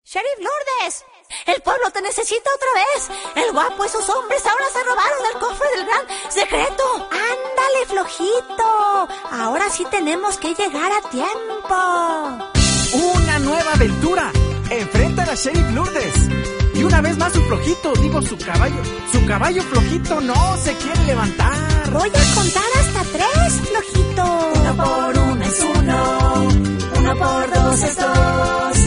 Sheriff Lourdes, el pueblo te necesita otra vez. El guapo y sus hombres ahora se robaron el cofre del gran secreto. Ándale, flojito. Ahora sí tenemos que llegar a tiempo. Una nueva aventura. Enfrenta a la Sheriff Lourdes. Y una vez más su flojito, su caballo flojito no se quiere levantar. Voy a contar hasta 3, flojito. 1 por 1 es 1, 1 por 2 es 2.